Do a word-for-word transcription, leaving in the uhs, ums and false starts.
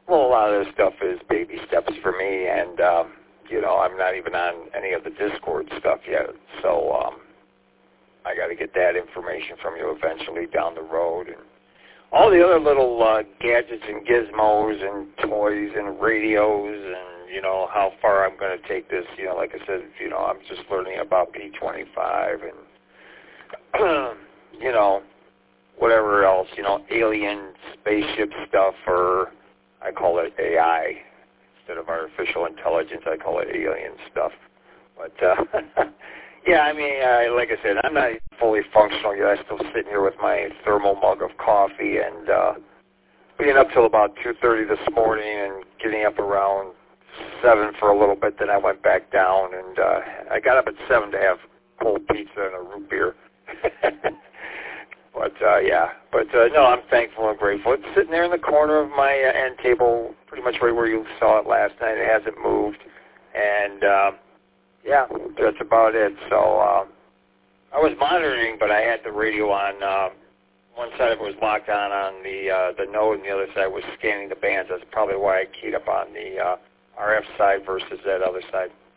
well, a lot of this stuff is baby steps for me, and um, you know, I'm not even on any of the Discord stuff yet, so um, I got to get that information from you eventually down the road, and all the other little uh, gadgets and gizmos and toys and radios, and you know how far I'm going to take this. You know, like I said, you know, I'm just learning about P twenty-five and you know, whatever else, you know, alien spaceship stuff, or I call it A I. Instead of artificial intelligence, I call it alien stuff. But, uh, yeah, I mean, uh, like I said, I'm not fully functional yet. I'm still sitting here with my thermal mug of coffee and uh, being up till about two thirty this morning and getting up around seven for a little bit. Then I went back down, and uh, I got up at seven to have cold pizza and a root beer. But, uh, yeah, but, uh, no, I'm thankful and grateful. It's sitting there in the corner of my uh, end table, pretty much right where you saw it last night. It hasn't moved, and, uh, yeah, that's about it. So uh, I was monitoring, but I had the radio on. Uh, one side of it was locked on on the uh, the node, and the other side was scanning the bands. That's probably why I keyed up on the uh, R F side versus that other side.